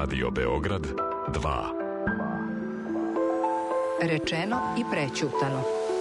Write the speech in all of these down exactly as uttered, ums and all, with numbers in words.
Radio Beograd dva. Rečeno i prećutano.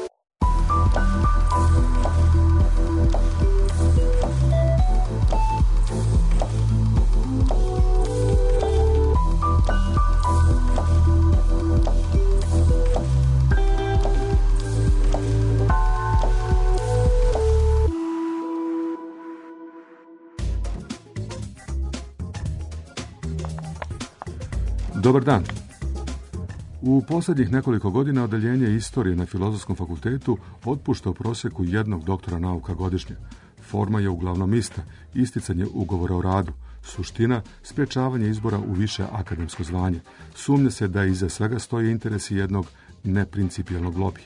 Dobar dan. U posljednjih nekoliko godina odeljenje istorije na Filozofskom fakultetu otpušta u prosjeku jednog doktora nauka godišnje. Forma je uglavnom ista, isticanje ugovora o radu. Suština, sprječavanje izbora u više akademsko zvanje. Sumnja se da iza svega stoje interesi jednog neprincipijelnog lobija.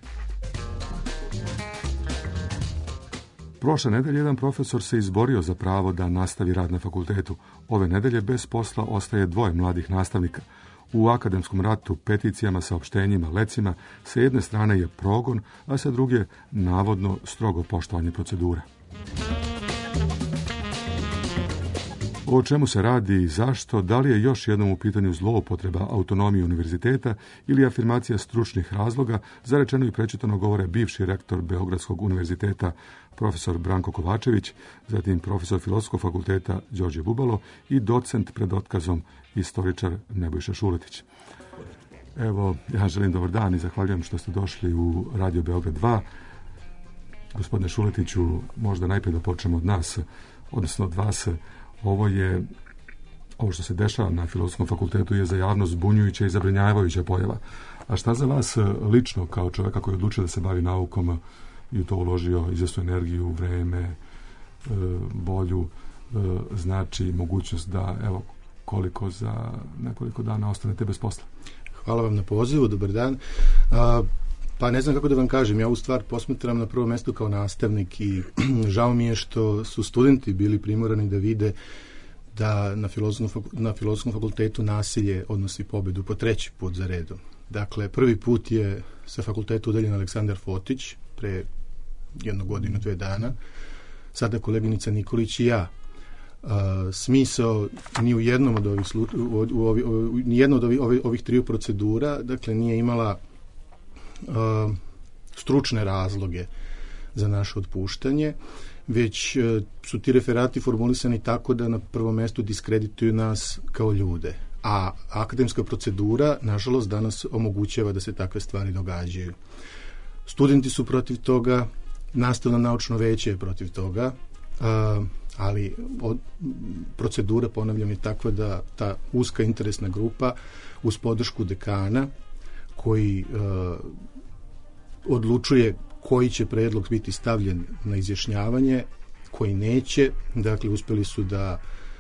Prošle nedelje jedan profesor se izborio za pravo da nastavi rad na fakultetu. Ove nedelje bez posla ostaje dvoje mladih nastavnika. U akademskom ratu, peticijama, saopštenjima, lecima, sa jedne strane je progon, a sa druge navodno strogo poštovanje procedura. O čemu se radi i zašto, da li je još jednom u pitanju zloupotreba autonomije univerziteta ili afirmacija stručnih razloga, za rečeno i prečitano govore bivši rektor Beogradskog univerziteta profesor Branko Kovačević, zatim profesor Filozofskog fakulteta Đorđe Bubalo i docent pred otkazom istoričar Nebojša Šuletić. Evo, ja želim dobar dan i zahvaljujem što ste došli u Radio Beograd dva. Gospodine Šuletiću, možda najprije da počnemo od nas, odnosno od vas. Ovo je, ovo što se dešava na Filozofskom fakultetu je za javnost zbunjujuća i zabrinjavajuća pojava. A šta za vas lično, kao čovjeka koji je odlučio da se bavi naukom i u to uložio izvjesnu energiju, vreme, volju, znači mogućnost da, evo, koliko za nekoliko dana ostanete bez posla? Hvala vam na pozivu, dobar dan. A, pa ne znam kako da vam kažem, ja u stvar posmatram na prvo mjesto kao nastavnik i žao mi je što su studenti bili primorani da vide da na filozofskom, na filozofskom fakultetu nasilje odnosi pobedu po treći put za redom. Dakle, prvi put je sa fakultetu udaljen Aleksandar Fotić pre jednu godinu, dve dana. Sada koleginica Nikolić i ja. Uh, smisao ni u jednom od ovih slu, u, u, ovi, u, ni jedno od ovih, ovih, ovih triju procedura, dakle, nije imala uh, stručne razloge za naše otpuštanje, već uh, su ti referati formulisani tako da na prvom mjestu diskredituju nas kao ljude. A akademska procedura, nažalost, danas omogućava da se takve stvari događaju. Studenti su protiv toga, nastavno naučno veće je protiv toga, uh, ali od, procedura, ponavljam, je takva da ta uska interesna grupa uz podršku dekana koji uh, odlučuje koji će predlog biti stavljen na izjašnjavanje, koji neće, dakle uspjeli su da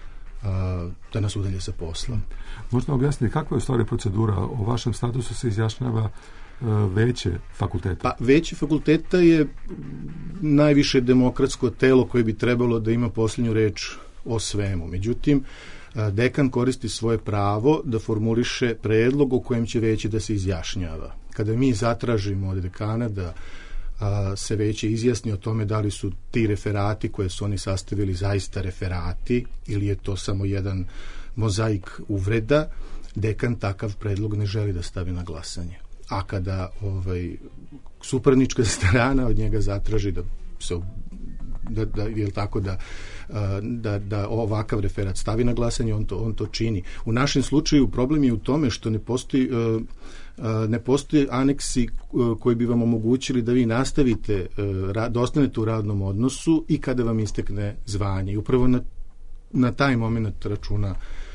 uh, da nas udalje sa posla. Možete objasniti kakva je u stvari procedura? O vašem statusu se izjašnjava veće fakulteta? Pa veće fakulteta je najviše demokratsko telo koje bi trebalo da ima posljednju reč o svemu. Međutim, dekan koristi svoje pravo da formuliše predlog o kojem će veće da se izjašnjava. Kada mi zatražimo od dekana da a, se veće izjasni o tome da li su ti referati koje su oni sastavili zaista referati ili je to samo jedan mozaik uvreda, dekan takav predlog ne želi da stavi na glasanje. A kada ovaj, suparnička strana od njega zatraži da se da, da, je tako, da, da, da ovakav referat stavi na glasanje, on to, on to čini. U našem slučaju problem je u tome što ne postoji, ne postoje aneksi koji bi vam omogućili da vi nastavite, da ostanete u radnom odnosu i kada vam istekne zvanje. I upravo na, na taj moment računa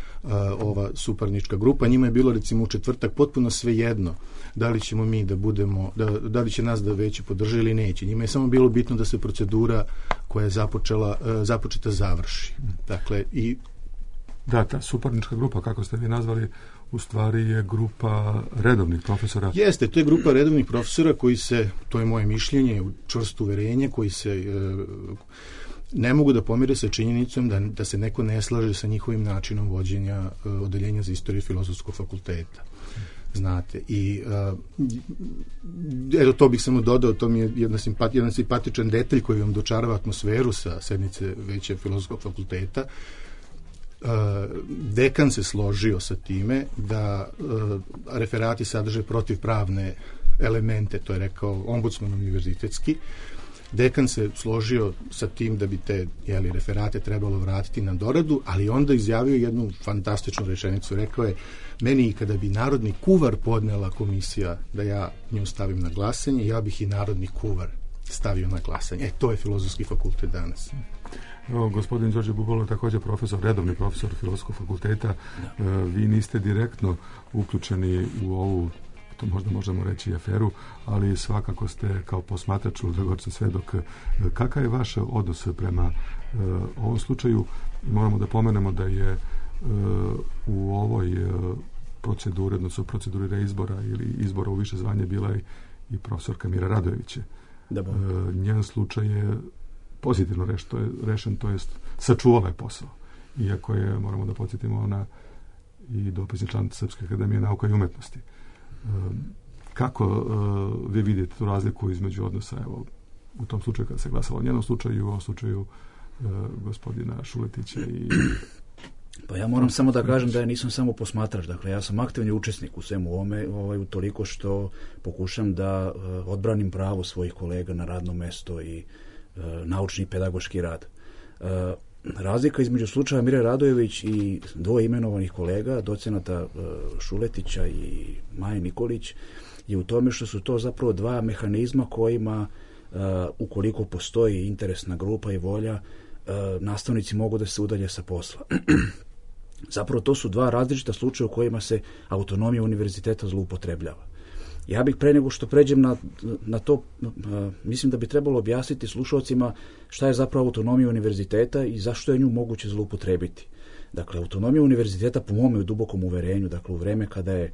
ova suparnička grupa. Njima je bilo recimo u četvrtak potpuno svejedno da li ćemo mi da budemo, da, da li će nas da veće podrže ili neće. Njima je samo bilo bitno da se procedura koja je započela, započeta završi. Dakle, i da, ta suparnička grupa, kako ste vi nazvali, u stvari je grupa redovnih profesora. Jeste, to je grupa redovnih profesora koji se, to je moje mišljenje, čvrsto uverenje, koji se e, ne mogu da pomire sa činjenicom da, da se neko ne slaže sa njihovim načinom vođenja uh, odeljenja za istoriju Filozofskog fakulteta. Znate, i uh, eto, to bih samo dodao, to mi je jedna simpat, jedan simpatičan detalj koji vam dočarava atmosferu sa sednice veće Filozofskog fakulteta. dekan se složio sa time da referati sadrže protivpravne elemente, to je rekao ombudsman univerzitetski. Dekan se složio sa tim da bi te jeli, referate trebalo vratiti na doradu, ali onda izjavio jednu fantastičnu rečenicu. Rekao je, meni i kada bi narodni kuvar podnela komisija da ja nju stavim na glasanje, ja bih i narodni kuvar stavio na glasanje. E, to je Filozofski fakultet danas. Evo, gospodin Đorđe Bubalo je također profesor, redovni profesor Filozofskog fakulteta. E, vi niste direktno uključeni u ovu, to možda možemo reći, aferu, ali svakako ste kao posmatrač u Dragorcu svedok. Kakav je vaš odnos prema e, ovom slučaju? Moramo da pomenemo da je e, u ovoj e, proceduri, odnosno proceduri reizbora ili izbora u više zvanje bila i, i profesorka Mira Radojević. E, njen slučaj je pozitivno reš, to je, rešen, to jest sačuvala je posao. Iako je, moramo da podsjetimo, ona i dopisni član Srpske akademije nauka i umetnosti. E, kako e, vi vidite tu razliku između odnosa, evo, u tom slučaju kada se glasalo o njenom slučaju i u ovom slučaju e, gospodina Šuletića i... Pa ja moram samo da kažem da ja nisam samo posmatrač, dakle ja sam aktivni učesnik u svemu ovome, ovaj, utoliko što pokušam da uh, odbranim pravo svojih kolega na radno mesto i uh, naučni i pedagoški rad. Uh, razlika između slučaja Mire Radojević i dvoje imenovanih kolega, docenata uh, Šuletića i Maje Nikolić, je u tome što su to zapravo dva mehanizma kojima, uh, ukoliko postoji interesna grupa i volja, nastavnici mogu da se udalje sa posla. Zapravo to su dva različita slučaja u kojima se autonomija univerziteta zloupotrebljava. Ja bih pre nego što pređem na, na to, mislim da bi trebalo objasniti slušalcima šta je zapravo autonomija univerziteta i zašto je nju moguće zloupotrebiti. Dakle, autonomija univerziteta, po mome dubokom uverenju, dakle u vreme kada je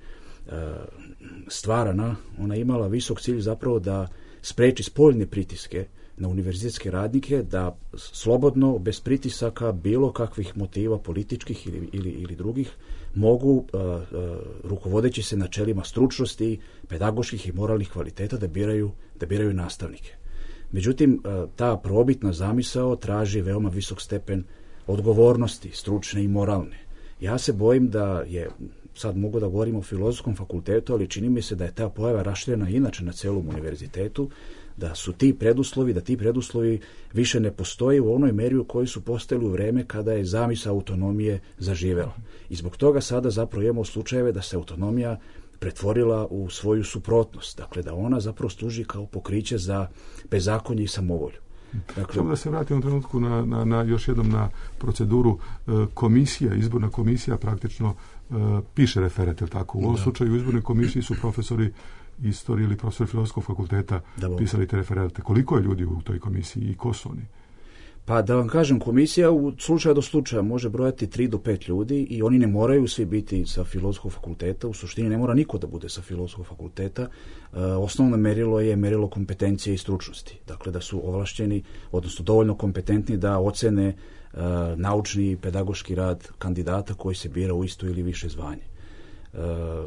stvarana, ona imala visok cilj zapravo da spreči spoljne pritiske na univerzitetske radnike da slobodno, bez pritisaka bilo kakvih motiva političkih ili, ili, ili drugih, mogu, uh, uh, rukovodeći se načelima stručnosti, pedagoških i moralnih kvaliteta, da biraju, da biraju nastavnike. Međutim, uh, ta probitna zamisao traži veoma visok stepen odgovornosti, stručne i moralne. Ja se bojim da je, sad mogu da govorim o Filozofskom fakultetu, ali čini mi se da je ta pojava raširena inače na celom univerzitetu, da su ti preduslovi, da ti preduslovi više ne postoji u onoj meri u kojoj su postojali u vreme kada je zamisao autonomije zaživela. I zbog toga sada zapravo imamo slučajeve da se autonomija pretvorila u svoju suprotnost. Dakle, da ona zapravo služi kao pokriće za bezakonje i samovolju. Dakle, samo da se vratimo u trenutku na, na, na još jednom na proceduru. Komisija, izborna komisija praktično uh, piše referat, je tako? U ovom slučaju u izbornoj komisiji su profesori istorije ili profesori Filozofskog fakulteta pisali te referate. Koliko je ljudi u toj komisiji i ko su oni? Pa da vam kažem, komisija u slučaju do slučaja može brojati tri do pet ljudi i oni ne moraju svi biti sa Filozofskog fakulteta. U suštini ne mora niko da bude sa Filozofskog fakulteta. E, osnovno merilo je merilo kompetencije i stručnosti. Dakle, da su ovlašćeni, odnosno dovoljno kompetentni da ocene e, naučni i pedagoški rad kandidata koji se bira u isto ili više zvanje. E,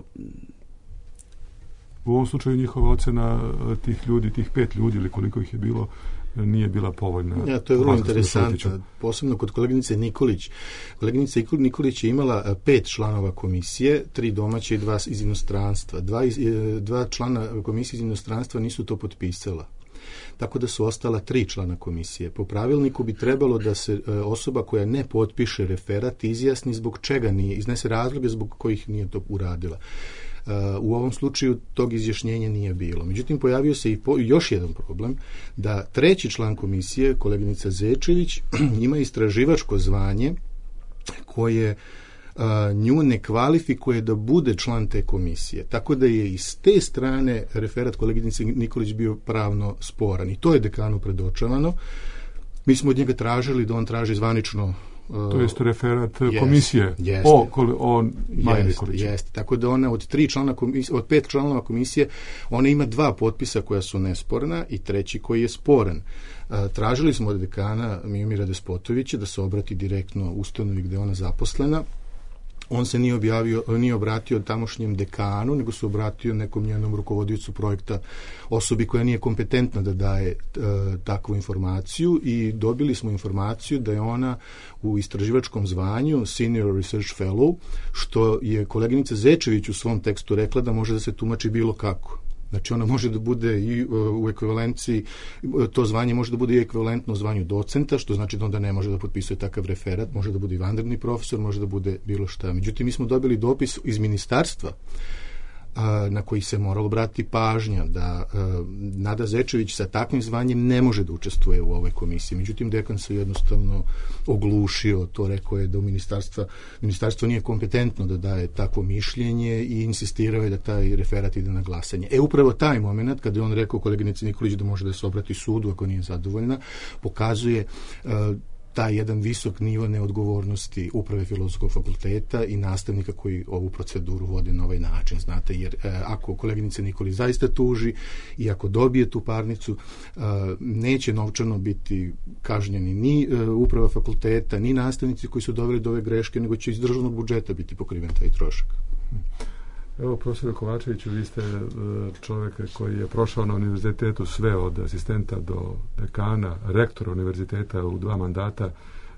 U ovom slučaju njihova ocena tih ljudi, tih pet ljudi ili koliko ih je bilo, nije bila povoljna. Ja, to je vrlo interesantno, posebno kod koleginice Nikolić. Koleginica Nikolić je imala pet članova komisije, tri domaće i dva iz inostranstva. Dva, iz, dva člana komisije iz inostranstva nisu to potpisala. Tako da su ostala tri člana komisije. Po pravilniku bi trebalo da se e, osoba koja ne potpiše referat izjasni zbog čega nije, iznese razloge zbog kojih nije to uradila. Uh, u ovom slučaju tog izjašnjenja nije bilo. Međutim, pojavio se i po, još jedan problem, da treći član komisije, koleginica Zečević, ima istraživačko zvanje koje uh, nju ne kvalifikuje da bude član te komisije. Tako da je iz te strane referat koleginice Nikolić bio pravno sporan. I to je dekanu predočavano. Mi smo od njega tražili da on traži zvanično to jest referat jest, komisije jest, o, o Maji Nikoliću. Jeste, tako da ona od tri člana komisije, od pet članova komisije, ona ima dva potpisa koja su nesporna i treći koji je sporan. Tražili smo od dekana Miomira Despotovića da se obrati direktno ustanovi gde je ona zaposlena, on se nije objavio, nije obratio tamošnjem dekanu, nego se obratio nekom njenom rukovodiocu projekta, osobi koja nije kompetentna da daje e, takvu informaciju, i dobili smo informaciju da je ona u istraživačkom zvanju Senior Research Fellow, što je koleginica Zečević u svom tekstu rekla da može da se tumači bilo kako. Znači ona može da bude i u ekvivalenciji, to zvanje može da bude i ekvivalentno zvanju docenta, što znači da onda ne može da potpisuje takav referat, može da bude i vanredni profesor, može da bude bilo šta. Međutim, mi smo dobili dopis iz ministarstva na koji se moralo obratiti pažnja da Nada Zečević sa takvim zvanjem ne može da učestvuje u ovoj komisiji. Međutim, dekan se jednostavno oglušio, to rekao je da u ministarstva, ministarstvo nije kompetentno da daje takvo mišljenje i insistirao je da taj referat ide na glasanje. E, upravo taj moment, kada je on rekao koleginici Nikolić da može da se obrati sudu ako nije zadovoljna, pokazuje taj jedan visok nivo neodgovornosti uprave Filozofskog fakulteta i nastavnika koji ovu proceduru vode na ovaj način, znate, jer e, ako koleginice Nikolić zaista tuži i ako dobije tu parnicu, e, neće novčano biti kažnjeni ni e, uprava fakulteta, ni nastavnici koji su doveli do ove greške, nego će iz državnog budžeta biti pokriven taj trošak. Evo, profesor Kovačeviću, vi ste čovjek koji je prošao na univerzitetu sve od asistenta do dekana, rektora univerziteta u dva mandata.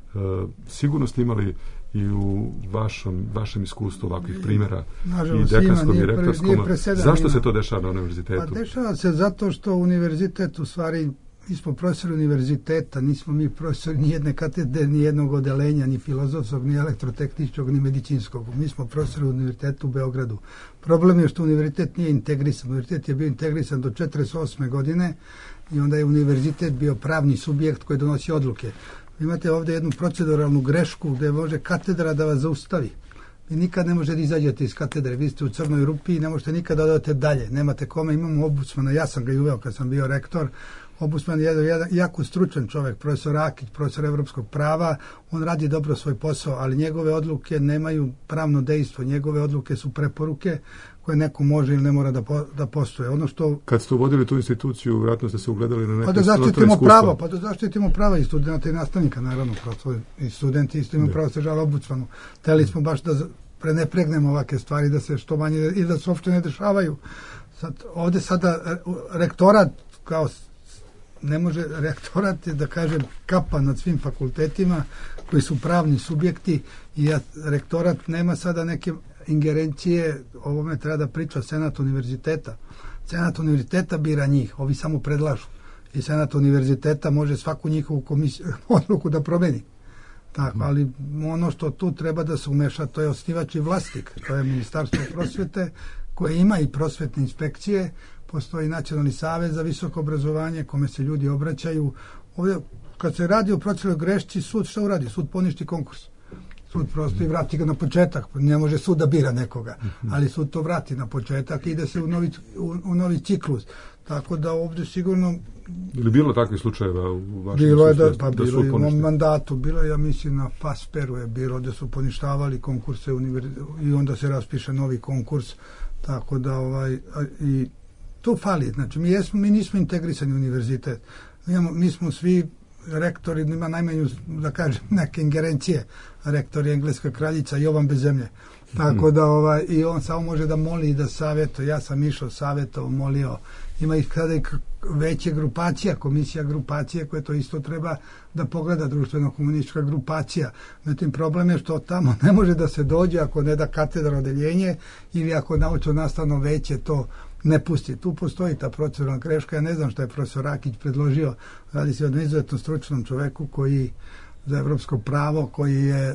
Sigurno ste imali i u vašom, vašem iskustvu ovakvih primjera, nažalost, i dekanskom i rektorskom. Zašto se to dešava na univerzitetu? Pa dešava se zato što univerzitet, u stvari, mi smo profesori univerziteta, nismo mi profesori ni jedne katedre, ni jednog odelenja, ni filozofskog, ni elektrotehničkog, ni medicinskog. Mi smo profesori univerziteta u Beogradu. Problem je što univerzitet nije integrisan. Univerzitet je bio integrisan do četrdeset osme godine i onda je univerzitet bio pravni subjekt koji donosi odluke. Vi imate ovdje jednu proceduralnu grešku gdje može katedra da vas zaustavi. Vi nikad ne možete da izađete iz katedre, vi ste u crnoj rupi i ne možete nikad da odete dalje. Nemate kome, imamo ombudsmana, ja sam ga i uveo kad sam bio rektor. Ombudsman je jedan jako stručan čovjek, profesor Rakić, profesor evropskog prava, on radi dobro svoj posao, ali njegove odluke nemaju pravno dejstvo, njegove odluke su preporuke koje neko može ili ne mora da, po, da postoje. Ono što... Kad ste uvodili tu instituciju, vjerojatno ste se ugledali na neke... Pa da zaštitimo pravo, pa da zaštitimo prava i studenta i nastavnika, naravno, prosto, i studenti isto imaju pravo se žale ombudsmanu. Hteli smo baš da prenepregnemo ovake stvari, da se što manje i da se uopšte ne dešavaju. Sad, ovdje sada rektorat kao ne može rektorat, da kažem, kapa nad svim fakultetima koji su pravni subjekti i ja, rektorat nema sada neke ingerencije, ovome treba da priča senat univerziteta. Senat univerziteta bira njih, ovi samo predlažu. I senat univerziteta može svaku njihovu komisiju, odluku da promeni. Tako, ali ono što tu treba da se umeša, to je osnivač i vlasnik, to je Ministarstvo prosvete, koje ima i prosvetne inspekcije. Postoji Nacionalni savez za visoko obrazovanje kome se ljudi obraćaju. Ovdje, kad se radi o proceduralnoj grešci, sud šta uradi? Sud poništi konkurs. Sud prosto i vrati ga na početak. Ne može sud da bira nekoga, ali sud to vrati na početak i ide se u novi, u, u novi ciklus. Tako da ovdje sigurno... Ili bilo takvih slučajeva u vašem bilo je da, sudstvu, pa da bilo je u mom mandatu, bilo je, ja mislim, na Fasperu je bilo, gdje su poništavali konkurse i onda se raspiše novi konkurs. Tako da ovaj... i to fali, znači mi, jesmo, mi nismo integrisani univerzitet. Mi, imamo, mi smo svi rektori, ima najmanju, da kažem, neke ingerencije. Rektor je engleska kraljica Jovan bez zemlje. Tako da ovaj, i on samo može da moli i da savjetuje. Ja sam išao savjetovao, molio. Ima ih kada i veće grupacija, komisija grupacije koje to isto treba da pogleda, društveno-komunistička grupacija. Međutim, problem je što tamo ne može da se dođe ako ne da katedra odeljenje ili ako naučno nastavno veće to ne pusti. Tu postoji ta proceduralna greška. Ja ne znam što je profesor Rakić predložio. Radi se o izuzetno stručnom čoveku koji za evropsko pravo, koji je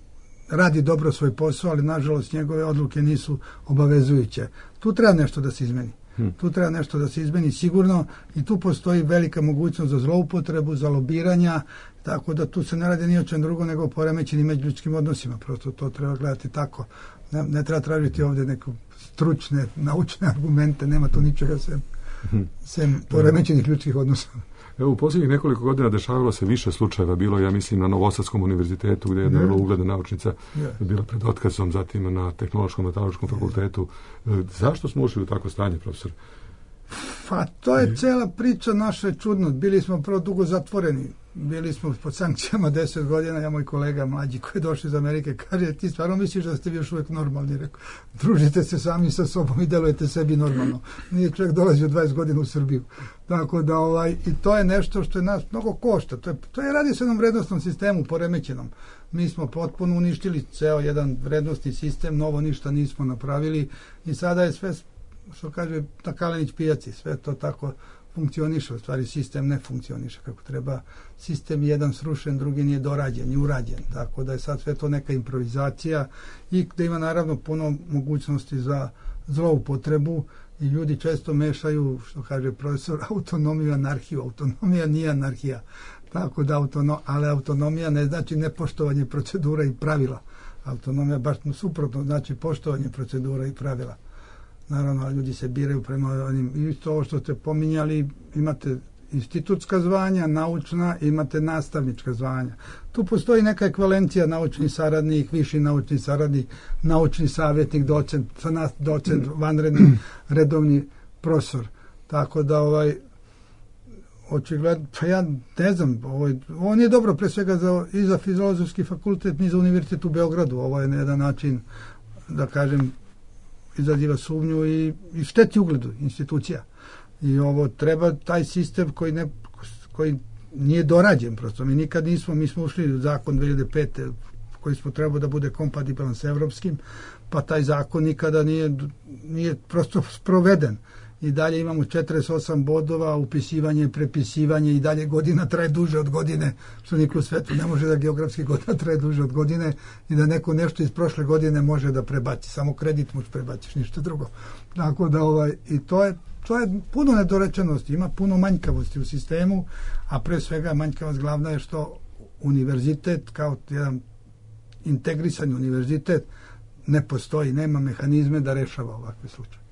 radi dobro svoj posao, ali nažalost njegove odluke nisu obavezujuće. Tu treba nešto da se izmeni. Hmm. Tu treba nešto da se izmeni sigurno i tu postoji velika mogućnost za zloupotrebu, za lobiranja, tako da tu se ne radi ni o čem drugo nego poremećenim međuljudskim odnosima. Prosto to treba gledati tako. Ne, ne treba tražiti ovdje neke stručne, naučne argumente, nema tu ničega sem, sem poremećenih ljudskih odnosa. Evo, u posljednjih nekoliko godina dešavalo se više slučajeva, bilo, ja mislim, na Novosadskom univerzitetu, gdje je jedna vrlo ugledna naučnica yeah. bila pred otkazom, zatim na Tehnološkom metaloškom fakultetu. Zašto smo ušli u takvo stanje, profesor? Pa to je cela priča naša čudnost. Bili smo prvo dugo zatvoreni. bili smo pod sankcijama deset godina, ja moj kolega mlađi koji je došao iz Amerike kaže, ti stvarno misliš da ste vi još uvijek normalni? Rekao, družite se sami sa sobom i delujete sebi normalno. Nije čovjek dolazio dvadeset godina u Srbiju. Tako da, ovaj, i to je nešto što je nas mnogo košta. To je, to je radi se jednom vrednostnom sistemu poremećenom. Mi smo potpuno uništili ceo jedan vrednostni sistem, novo ništa nismo napravili i sada je sve, što kaže na Kalenić pijaci, sve to tako funkcioniše, u stvari sistem ne funkcioniše kako treba. Sistem jedan srušen, drugi nije dorađen i urađen, tako da je sad sve to neka improvizacija i da ima naravno puno mogućnosti za zloupotrebu i ljudi često mešaju, što kaže profesor, autonomiju i anarhiju. Autonomija nije anarhija, tako da autono, ali autonomija ne znači nepoštovanje procedura i pravila. Autonomija baš suprotno znači poštovanje procedura i pravila. Naravno, ljudi se biraju prema onim, isto ovo što ste pominjali, imate institutska zvanja, naučna, imate nastavnička zvanja. Tu postoji neka ekvalencija, naučni saradnik, viši naučni saradnik, naučni savjetnik, docent, docent, vanredni, redovni profesor. Tako da, ovaj, očigledno, pa ja ne znam, ovaj, ovo nije dobro pre svega za, i za Filozofski fakultet, ni za univerzitet u Beogradu. Ovo je na jedan način, da kažem, izaziva sumnju i, i šteti ugledu institucija. I ovo treba taj sistem koji, ne, koji nije dorađen prosto. Mi nikad nismo, mi smo ušli u zakon dve hiljade pete koji smo trebali da bude kompatibilan s evropskim, pa taj zakon nikada nije, nije prosto sproveden. I dalje imamo četrdeset osam bodova, upisivanje, prepisivanje i dalje godina traje duže od godine, što niko u svetu ne može da geografski godina traje duže od godine i da neko nešto iz prošle godine može da prebaci. Samo kredit možeš prebaciš, ništa drugo. Tako da, ovaj, i to je, to je puno nedorečenosti, ima puno manjkavosti u sistemu, a pre svega manjkavost glavna je što univerzitet, kao jedan integrisani univerzitet, ne postoji, nema mehanizme da rešava ovakve slučaje.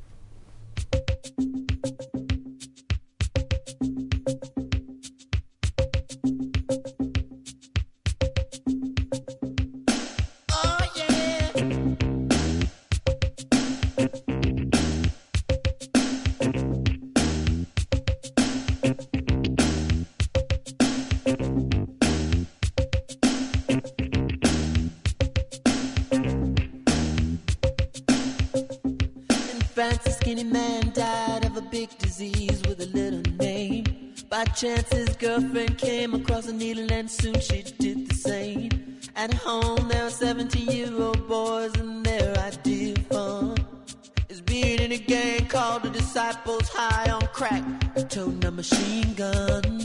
Chance his girlfriend came across a needle and soon she did the same. At home there were seventeen-year-old boys and their idea of fun is being in a gang called the Disciples, high on crack, toting a machine gun.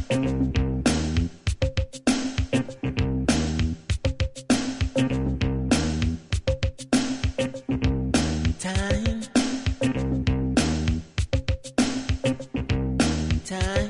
Time, time.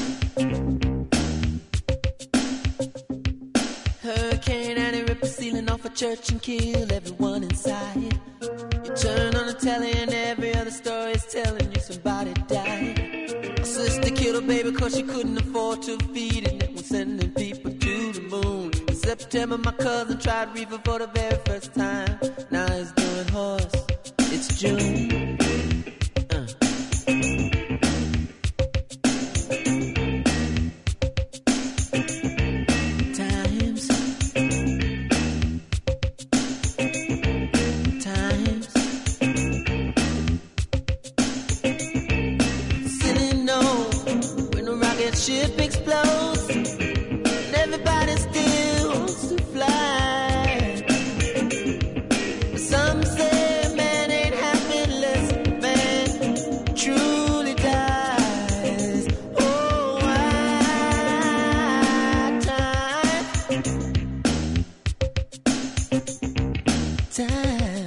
Off a church and kill everyone inside. You turn on the telly and every other story is telling you somebody died. My sister killed her baby cause she couldn't afford to feed it. And was sending people to the moon. In September my cousin tried reefer for the very first time. Now he's doing horse. It's June. uh. Ship explodes and everybody still wants to fly. Some say man ain't happy unless man truly dies. Oh, why time, time.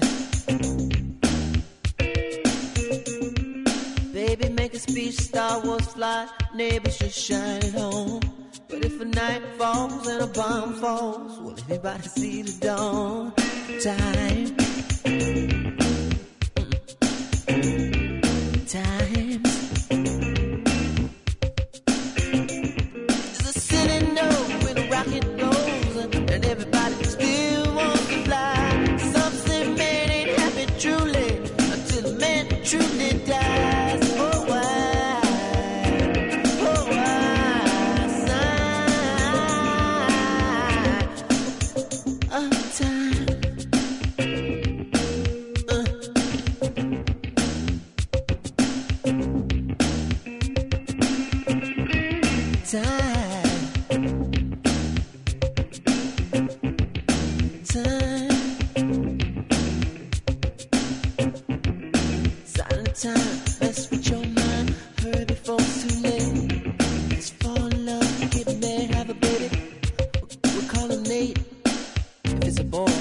Baby, make a speech, Star Wars fly. Neighbors should shine it home. But if a night falls and a bomb falls, will anybody see the dawn? Time, time. There's a city note when a rocket goes and everybody still wants to fly. Some say man ain't happy truly until the man truly dies. Oh, why? just reach your mind. Hurry before it's too late. Let's fall in love, get married, have a baby. We'll call him Nate, if it's a boy.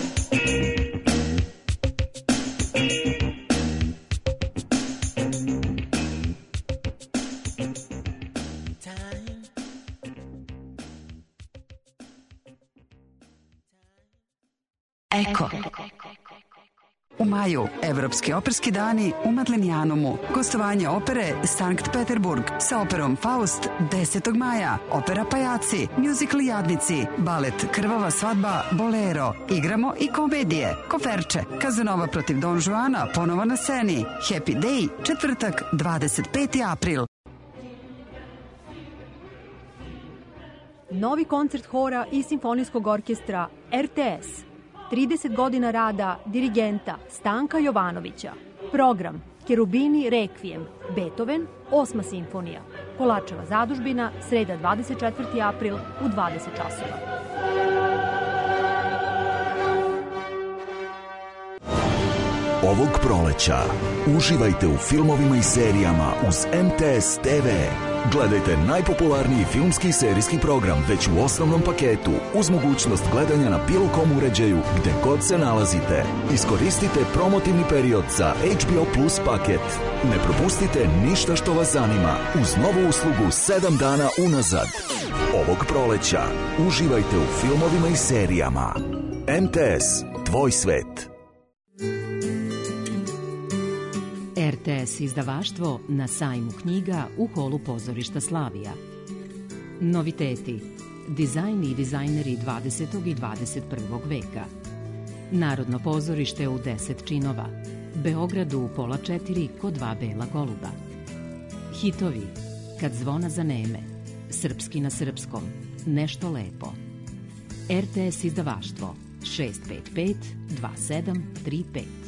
Eko. U maju, Evropski operski dani u Madlenijanumu. Gostovanje opere Sankt Peterburg sa operom Faust desetog maja. Opera Pajaci, musical Jadnici, balet Krvava svadba Bolero. Igramo i komedije. Koferče, Kazanova protiv Don Juana, ponovo na sceni. Happy Day, četvrtak, dvadeset peti april. Novi koncert hora i simfonijskog orkestra R T S. trideset godina rada dirigenta Stanka Jovanovića. Program Kerubini Rekvijem, Beethoven, osma simfonija. Kolačeva zadužbina, sreda dvadeset četvrti april u dvadeset časova. Ovog proleća uživajte u filmovima i serijama uz M T S T V. Gledajte najpopularniji filmski i serijski program već u osnovnom paketu uz mogućnost gledanja na bilo kom uređaju gde god se nalazite. Iskoristite promotivni period za H B O Plus paket. Ne propustite ništa što vas zanima uz novu uslugu sedam dana unazad. Ovog proleća uživajte u filmovima i serijama. M T S, tvoj svet. R T S izdavaštvo na sajmu knjiga u holu pozorišta Slavija. Noviteti. Dizajn i dizajneri dvadesetog i dvadeset prvog veka. Narodno pozorište u deset činova. Beogradu u pola četiri kod dva bela goluba. Hitovi. Kad zvona zaneme. Srpski na srpskom. Nešto lepo. R T S izdavaštvo šest pet pet dva sedam tri pet.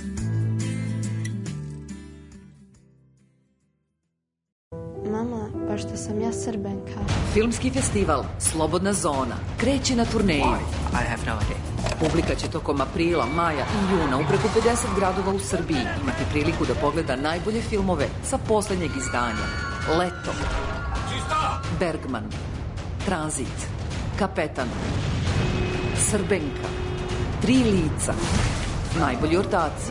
Mama, pa što sam ja Srbenka. Filmski festival Slobodna zona kreće na turneju. I have no idea. Publika će tokom aprila, maja i juna u preko pedeset gradova u Srbiji imati priliku da pogleda najbolje filmove sa poslednjeg izdanja. Leto, Bergman, Tranzit, Kapetan, Srbenka, Tri lica, najbolji ortaci.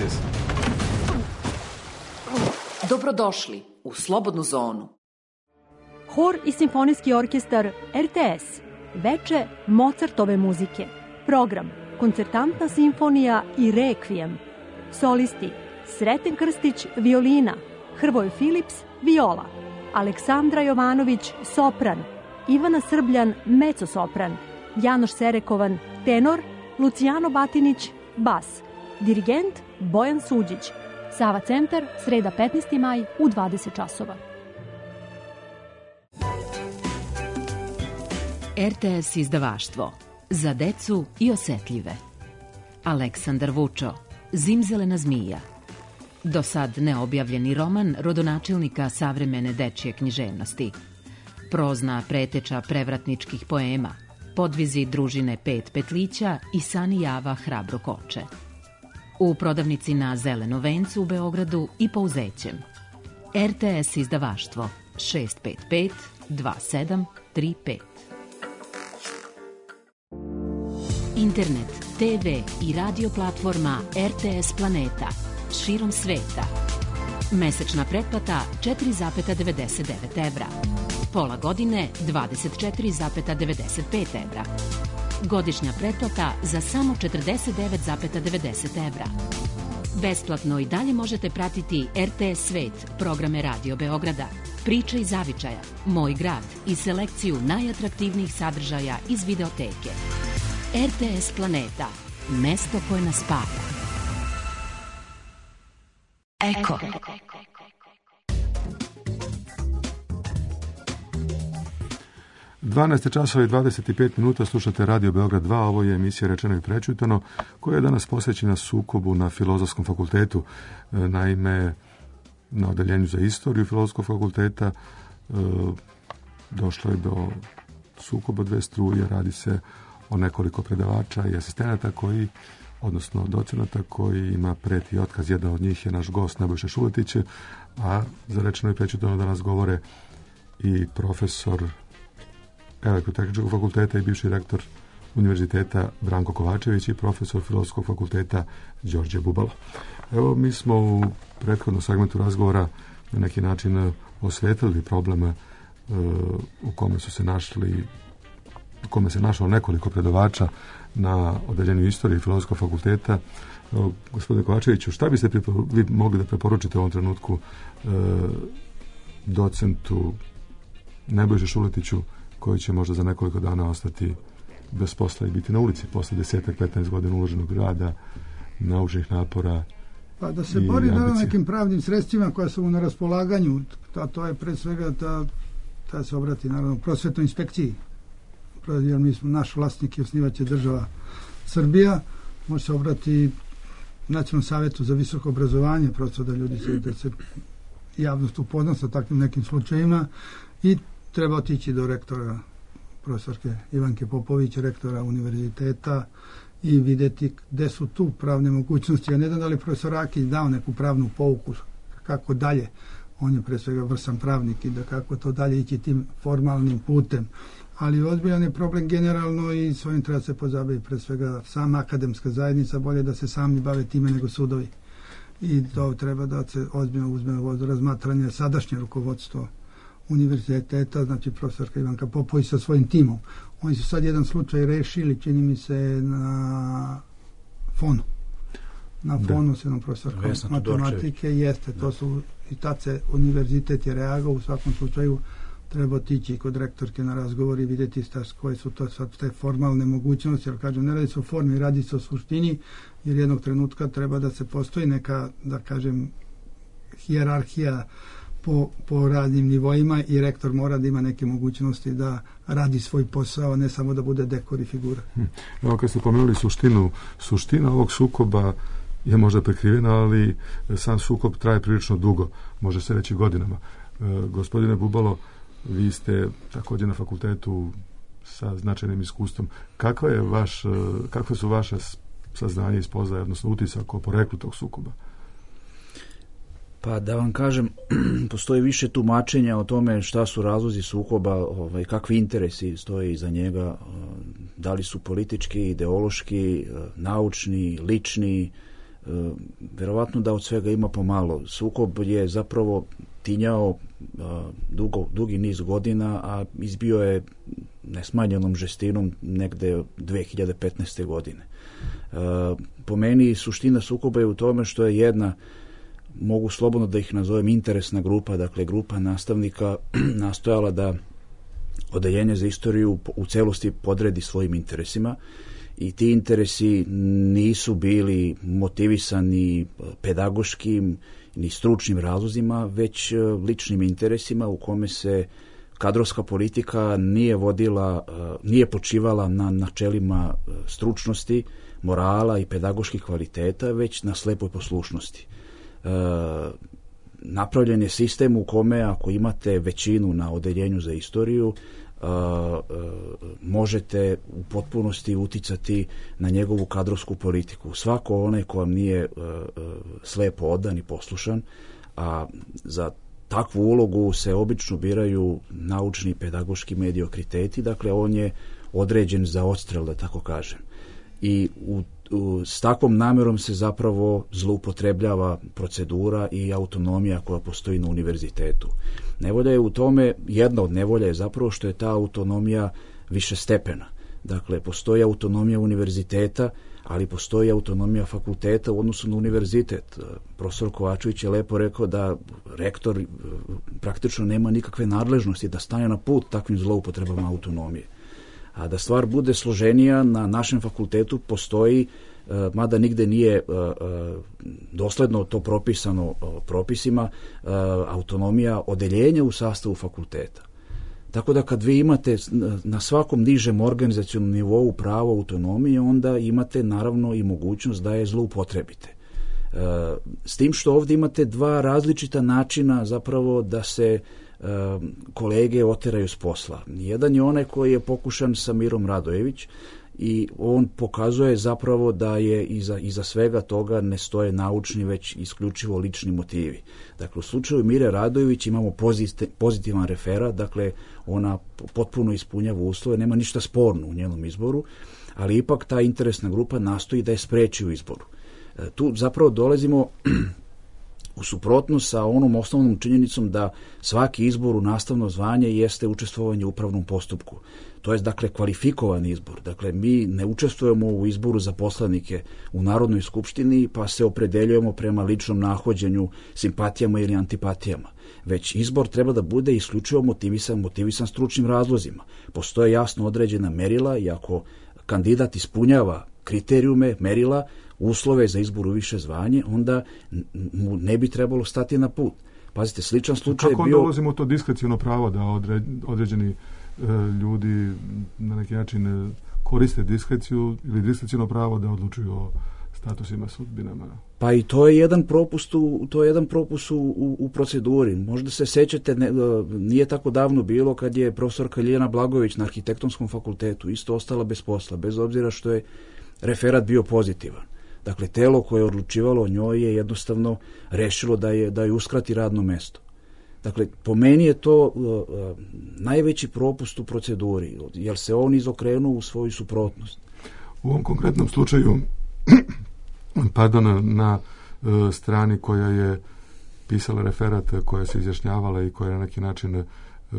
Dobrodošli u Slobodnu zonu. Hor i simfonijski orkestar R T S. Veče Mozartove muzike. Program Koncertantna simfonija i Rekvijem. Solisti Sreten Krstić, violina, Hrvoje Filips, viola, Aleksandra Jovanović, sopran, Ivana Srbljan, mecosopran, Janoš Serekovan, tenor, Lucijano Batinić, bas, dirigent Bojan Suđić. Sava centar, sreda petnaesti maj u dvadeset časova. R T S izdavaštvo za decu i osetljive. Aleksandar Vučo, Zimzelena zmija. Do sad neobjavljeni roman rodonačelnika savremene dečje književnosti. Prozna preteča prevratničkih poema, podvizi družine Pet petlića i Sani Java hrabro koče. U prodavnici na Zeleno vencu u Beogradu i Pouzećem. R T S izdavaštvo šest pet pet dva sedam tri pet. Internet, T V i radio platforma R T S Planeta širom sveta. Mesečna pretplata četiri zarez devedeset devet evra. Pola godine dvadeset četiri zarez devedeset pet evra. Godišnja pretplata za samo četrdeset devet zarez devedeset evra. Besplatno i dalje možete pratiti R T S Svet, programe Radio Beograda, Priče iz zavičaja, Moj grad i selekciju najatraktivnijih sadržaja iz videoteke. R T S Planeta, mesto koje nas spaja. Eko. dvanaest časova i dvadeset pet minuta, slušate Radio Beograd dva, ovo je emisija Rečeno i prečutano, koja je danas posvećena sukobu na Filozofskom fakultetu. Naime, na odeljenju za istoriju Filozofskog fakulteta e, došlo je do sukoba dve struje, radi se o nekoliko predavača i asistenata koji odnosno docenata koji ima preti otkaz. Jedan od njih je naš gost Nebojša Šuletić, a za rečeno i prečutano danas govore i profesor Elektrotehničkog fakulteta i bivši rektor univerziteta Branko Kovačević i profesor Filozofskog fakulteta Đorđe Bubalo. Evo, mi smo u prethodnom segmentu razgovora na neki način osvetlili probleme u kome su se našli u kome se našlo nekoliko predavača na odeljenju istorije Filozofskog fakulteta. Evo, gospodine Kovačeviću, šta biste vi mogli da preporučite u ovom trenutku e, docentu Nebojši Šuletiću, koji će možda za nekoliko dana ostati bez posla i biti na ulici posle desetak petnaest godina uloženog rada, naučnih napora? Pa da se bori na nekim pravnim sredstvima koja su mu na raspolaganju, a to je pre svega da, da se obrati naravno prosvetnoj inspekciji, jer mi smo, naš vlasnik i osnivač je država Srbija, može se obrati Nacionalnom savjetu za visoko obrazovanje, prosto da ljudi se, da se javnost upozna sa takvim nekim slučajima, i treba otići do rektora profesorke Ivanke Popović, rektora univerziteta, i vidjeti gde su tu pravne mogućnosti. Ja ne znam da li profesor Rakić dao neku pravnu pouku kako dalje. On je pre svega vrsan pravnik i da kako to dalje ići tim formalnim putem. Ali ozbiljan je problem generalno i s ovim treba se pozabavi pre svega sama akademska zajednica, bolje da se sami bave time nego sudovi. I to treba da se ozbiljno uzme u razmatranje sadašnje rukovodstvo univerziteta, znači profesorka Ivanka Popović sa svojim timom. Oni su sad jedan slučaj rešili, čini mi se, na fonu. Na fonu se nam profesorka matematike jeste, to su, i tad se univerzitet je reagao, u svakom slučaju treba otići kod rektorke na razgovor i vidjeti koje su to sad te formalne mogućnosti, jer kažem, ne radi se o formi, radi se o suštini, jer jednog trenutka treba da se postoji neka, da kažem, hijerarhija po, po radnim nivoima i rektor mora da ima neke mogućnosti da radi svoj posao, ne samo da bude dekor i figura. Evo, kad ste pomenuli suštinu, suština ovog sukoba je možda prekrivena, ali sam sukob traje prilično dugo, može se reći godinama. E, gospodine Bubalo, vi ste također na fakultetu sa značajnim iskustvom. Kakva je vaš, kakve su vaše saznanje i spoznaje, odnosno utisak o poreklu tog sukoba? Pa da vam kažem, postoji više tumačenja o tome šta su razlozi sukoba, ovaj, kakvi interesi stoje iza njega, da li su politički, ideološki, naučni, lični, verovatno da od svega ima pomalo. Sukob je zapravo tinjao dugo, dugi niz godina, a izbio je nesmanjenom žestinom negde dve hiljade petnaeste. godine. Po meni suština sukoba je u tome što je jedna, mogu slobodno da ih nazovem, interesna grupa, dakle grupa nastavnika nastojala da odeljenje za istoriju u celosti podredi svojim interesima, i ti interesi nisu bili motivisani pedagoškim ni stručnim razlozima, već ličnim interesima u kome se kadrovska politika nije vodila, nije počivala na načelima stručnosti, morala i pedagoških kvaliteta, već na slepoj poslušnosti. E, napravljen je sistem u kome ako imate većinu na odeljenju za istoriju, Uh, uh, možete u potpunosti uticati na njegovu kadrovsku politiku. Svako onaj ko vam nije uh, uh, slepo odan i poslušan, a za takvu ulogu se obično biraju naučni i pedagoški mediokriteti, dakle on je određen za odstrel, da tako kažem. I u, u, s takvom namjerom se zapravo zloupotrebljava procedura i autonomija koja postoji na univerzitetu. Nevolja je u tome, jedna od nevolja je zapravo što je ta autonomija višestepena. Dakle, postoji autonomija univerziteta, ali postoji autonomija fakulteta u odnosu na univerzitet. Profesor Kovačević je lepo rekao da rektor praktično nema nikakve nadležnosti da stane na put takvim zloupotrebama autonomije. A da stvar bude složenija, na našem fakultetu postoji, mada nigde nije dosledno to propisano propisima, autonomija odeljenja u sastavu fakulteta. Tako da kad vi imate na svakom nižem organizacionom nivou pravo autonomije, onda imate naravno i mogućnost da je zloupotrebite. S tim što ovdje imate dva različita načina zapravo da se kolege oteraju s posla. Jedan je onaj koji je pokušan sa Mirom Radojević i on pokazuje zapravo da je iza, iza svega toga ne stoje naučni, već isključivo lični motivi. Dakle, u slučaju Mire Radojević imamo pozitivan referat, dakle, ona potpuno ispunjava uslove, nema ništa sporno u njenom izboru, ali ipak ta interesna grupa nastoji da je spreči u izboru. E, tu zapravo dolazimo u suprotnost sa onom osnovnom činjenicom da svaki izbor u nastavno zvanje jeste učestvovanje u upravnom postupku. To je, dakle, kvalifikovan izbor. Dakle, mi ne učestvujemo u izboru za poslanike u Narodnoj skupštini pa se opredeljujemo prema ličnom nahođenju, simpatijama ili antipatijama. Već izbor treba da bude isključivo motivisan, motivisan stručnim razlozima. Postoje jasno određena merila i ako kandidat ispunjava kriterijume, merila, uslove za izbor u više zvanje, onda mu ne bi trebalo stati na put. Pazite, sličan slučaj je bio... Kako onda ulazimo u to diskreciono pravo da određeni e, ljudi na neki način e, koriste diskreciju ili diskreciono pravo da odlučuju o statusima, sudbinama? Pa i to je jedan propust u, to je jedan propust u, u, u proceduri. Možda se sećate, ne, nije tako davno bilo kad je profesorka Ljiljana Blagojević na Arhitektonskom fakultetu isto ostala bez posla, bez obzira što je referat bio pozitivan. Dakle, telo koje je odlučivalo o njoj je jednostavno rešilo da je, da je uskrati radno mesto. Dakle, po meni je to uh, uh, najveći propust u proceduri, jer se on izokrenuo u svoju suprotnost. U ovom konkretnom slučaju, pardon, na, na uh, strani koja je pisala referat, koja se izjašnjavala i koja je na neki način uh,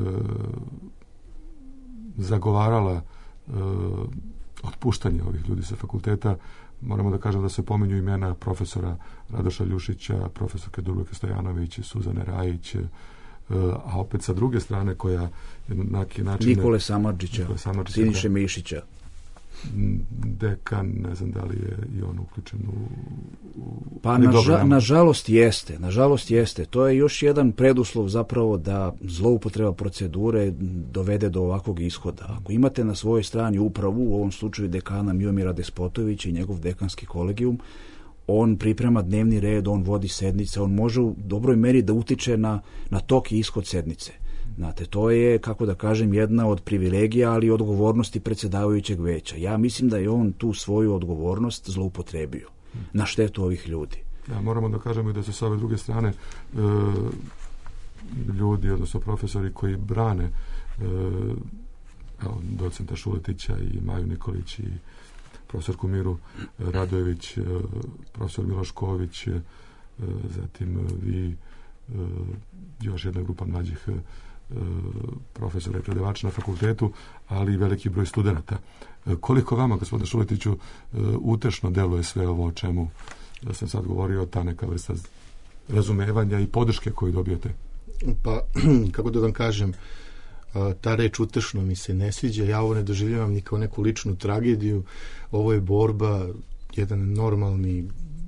zagovarala uh, otpuštanje ovih ljudi sa fakulteta, moramo da kažem da se pominju imena profesora Radoša Ljušića, profesorke Dubravke Stojanović, Suzane Rajić, a opet sa druge strane koja je na neki način... Nikole Samardžića, Siniše Mišića. Dekan, ne znam da li je i on uključen u... u pa naža, nažalost jeste, nažalost jeste. To je još jedan preduslov zapravo da zloupotreba procedure dovede do ovakvog ishoda. Ako imate na svojoj strani upravu, u ovom slučaju dekana Miomira Despotovića i njegov dekanski kolegijum, on priprema dnevni red, on vodi sednice, on može u dobroj meri da utiče na, na tok i ishod sednice. Znate, to je, kako da kažem, jedna od privilegija, ali i odgovornosti predsjedavajućeg veća. Ja mislim da je on tu svoju odgovornost zloupotrebio na štetu ovih ljudi. Ja, moramo da kažemo i da se s ove druge strane e, ljudi, odnosno profesori koji brane e, evo, docenta Šuletića i Maju Nikolić i profesorku Miru Radojević, e, profesor Miloš Ković, e, zatim vi, e, još jedna grupa mlađih profesora i predavača na fakultetu, ali i veliki broj studenata. Koliko vama, gospodine Šuletiću, utešno deluje sve ovo o čemu da sam sad govorio, ta neka vrsta razumevanja i podrške koju dobijete? Pa, kako da vam kažem, ta reč utešno mi se ne sviđa, ja ovo ne doživljavam ni kao neku ličnu tragediju, ovo je borba, jedan normalni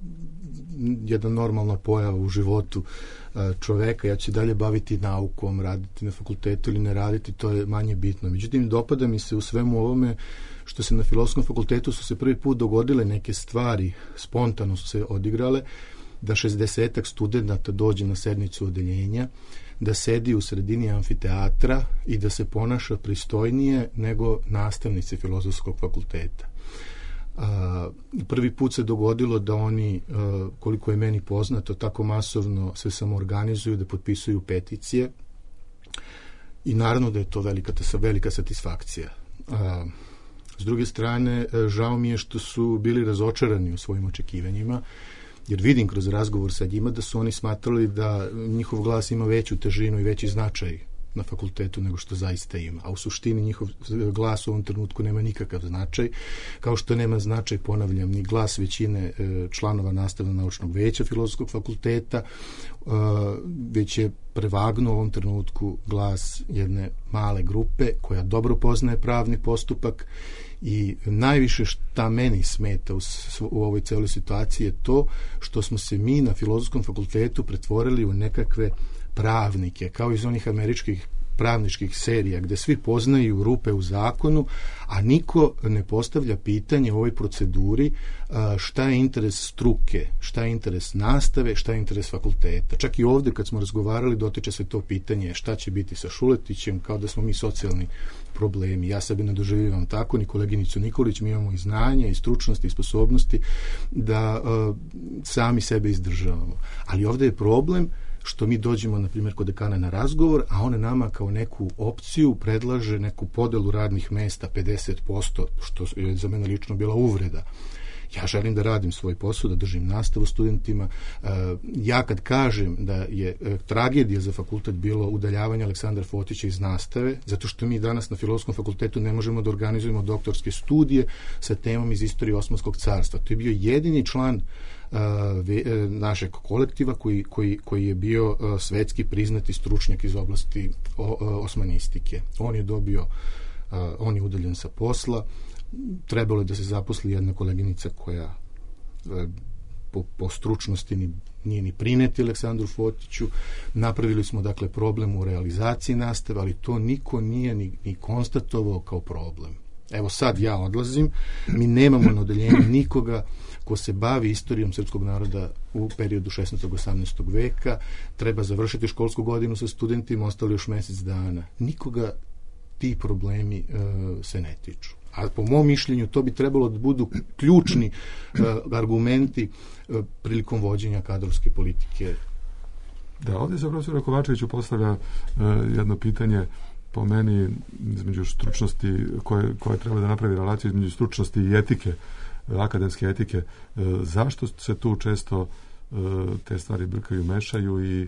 jedna normalna pojava u životu čoveka. Ja ću se dalje baviti naukom, raditi na fakultetu ili ne raditi, to je manje bitno. Međutim, dopada mi se u svemu ovome što se na Filozofskom fakultetu su se prvi put dogodile neke stvari, spontano su se odigrale, da šezdesetak studenta dođe na sednicu odeljenja, da sedi u sredini amfiteatra i da se ponaša pristojnije nego nastavnici Filozofskog fakulteta. Uh, prvi put se dogodilo da oni, uh, koliko je meni poznato, tako masovno se samoorganizuju, da potpisuju peticije i naravno da je to velika, velika satisfakcija. Uh, s druge strane, žao mi je što su bili razočarani u svojim očekivanjima, jer vidim kroz razgovor sa njima da su oni smatrali da njihov glas ima veću težinu i veći značaj na fakultetu nego što zaista ima. A u suštini njihov glas u ovom trenutku nema nikakav značaj, kao što nema značaj, ponavljam, ni glas većine članova nastavno-naučnog veća Filozofskog fakulteta, već je prevagnuo u ovom trenutku glas jedne male grupe koja dobro poznaje pravni postupak i najviše šta meni smeta u, u ovoj celoj situaciji je to što smo se mi na Filozofskom fakultetu pretvorili u nekakve pravnike, kao iz onih američkih pravničkih serija gde svi poznaju rupe u zakonu, a niko ne postavlja pitanje u ovoj proceduri šta je interes struke, šta je interes nastave, šta je interes fakulteta. Čak i ovde kad smo razgovarali dotiče se to pitanje šta će biti sa Šuletićem, kao da smo mi socijalni problemi. Ja sebe ne doživljavam tako, ni koleginicu Nikolić, mi imamo i znanje, i stručnosti, i sposobnosti da uh, sami sebe izdržavamo. Ali ovde je problem što mi dođemo, na primjer, kod dekana na razgovor, a on nama kao neku opciju predlaže neku podelu radnih mesta pedeset posto, što je za mene lično bila uvreda. Ja želim da radim svoj posao, da držim nastavu studentima. Ja kad kažem da je tragedija za fakultet bilo udaljavanje Aleksandra Fotića iz nastave, zato što mi danas na Filozofskom fakultetu ne možemo da organizujemo doktorske studije sa temom iz istorije Osmanskog carstva. To je bio jedini član našeg kolektiva koji, koji, koji je bio svetski priznati stručnjak iz oblasti osmanistike. On je dobio, on je udaljen sa posla. Trebalo je da se zaposli jedna koleginica koja po, po stručnosti ni, nije ni prineti Aleksandru Fotiću. Napravili smo dakle problem u realizaciji nastave, ali to niko nije ni, ni konstatovao kao problem. Evo sad ja odlazim, mi nemamo na odeljenju nikoga ko se bavi istorijom srpskog naroda u periodu šesnaestog osamnaestog veka, treba završiti školsku godinu sa studentima, ostali još mesec dana. Nikoga ti problemi uh, se ne tiču. A po mom mišljenju to bi trebalo da budu ključni uh, argumenti uh, prilikom vođenja kadrovske politike. Da, ovdje se profesor Kovačeviću postavlja uh, jedno pitanje po meni između stručnosti koje, koje treba da napravi relaciju između stručnosti i etike, akademske etike. Zašto se tu često te stvari brkaju, mešaju i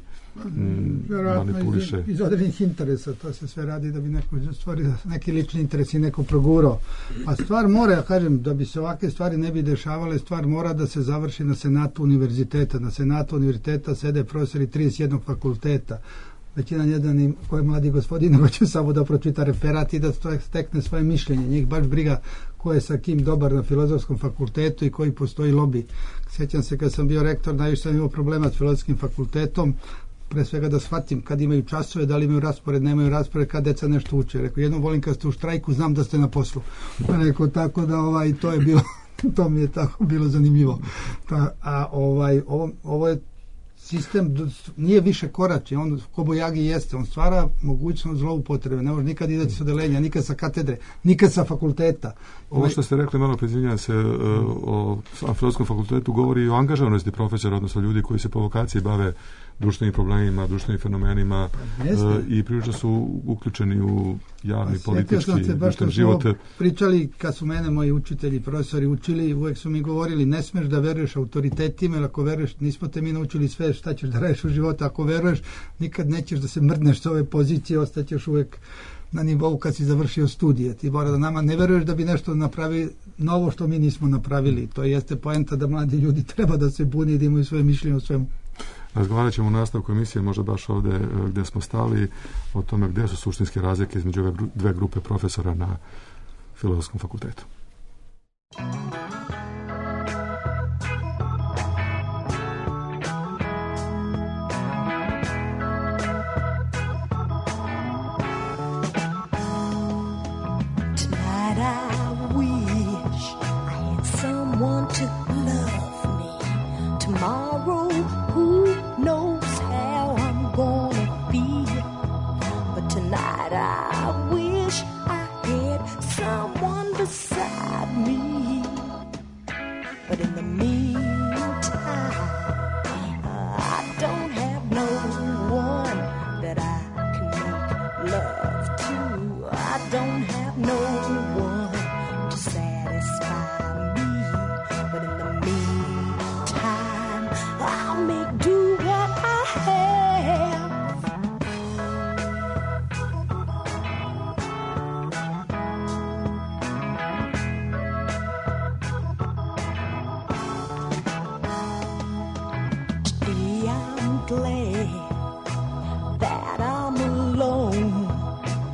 mm, manipuliše? Iz, iz određenih interesa, to se sve radi da bi neko stvari, neki lični interes i neko progurao. A stvar mora, ja kažem, da bi se ovakve stvari ne bi dešavale, stvar mora da se završi na senatu univerziteta. Na senatu univerziteta sede profesori trideset jednog fakulteta. Većina jedan koji je mladi gospodin hoće samo da pročita referat i da stekne svoje mišljenje. Njih baš briga ko je sa kim dobar na Filozofskom fakultetu i koji postoji lobi. Sjećam se kad sam bio rektor, najviše sam imao problema s Filozofskim fakultetom, pre svega da shvatim kad imaju časove, da li imaju raspored, nemaju raspored, kad deca nešto uče. Rekao, jednom volim kad ste u štrajku, znam da ste na poslu. Rekao, tako da ovaj, to je bilo, to mi je tako bilo zanimljivo. Ta, a ovaj, ovo, ovo je sistem nije više korači, on Kobojagi jeste, on stvara mogućnost zloupotrebe, ne može nikad idati s odelenja, nikad sa katedre, nikad sa fakulteta. Ovo što ste rekli, malo prezivljam se o Filozofskom fakultetu, govori o angažovanosti profesora, odnosno ljudi koji se po vokaciji bave društvenim problemima, društvenim fenomenima pa, i prilično su uključeni u javni pa, politički društveni život. Pričali kad su mene moji učitelji, profesori učili, uvek su mi govorili ne smeš da veruješ autoritetima, jer ako veruješ, nismo te mi naučili sve šta ćeš da radiš u životu, ako veruješ nikad nećeš da se mrdneš s ove pozicije, ostaćeš uvek na nivou kad si završio studije. Ti mora da nama ne veruješ da bi nešto napravi novo što mi nismo napravili. To jeste poenta da mladi ljudi treba da se buni i da imaju svoje mišljenje o svemu. Razgovarat ćemo u nastavku emisije, možda baš ovdje gdje smo stali, o tome gdje su suštinske razlike između ove dve grupe profesora na Filozofskom fakultetu. Tonight I wish I had someone to love me. Tomorrow who knows how I'm gonna be, but tonight I wish I had someone beside me. But in the meantime, I don't have no one that I can make love to. I don't have no one to satisfy me. But in the meantime, I'll make do what I have. Today I'm glad that I'm alone.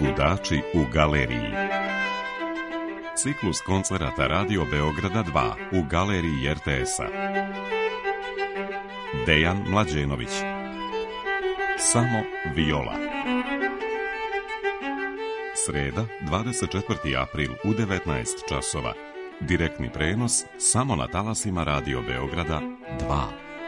Ludači u galeriji. Ciklus koncerata Radio Beograda dva u galeriji er te es-a. Dejan Mlađenović. Samo viola. Sreda, dvadeset četvrti april u devetnaest časova. Direktni prenos samo na talasima Radio Beograda dva.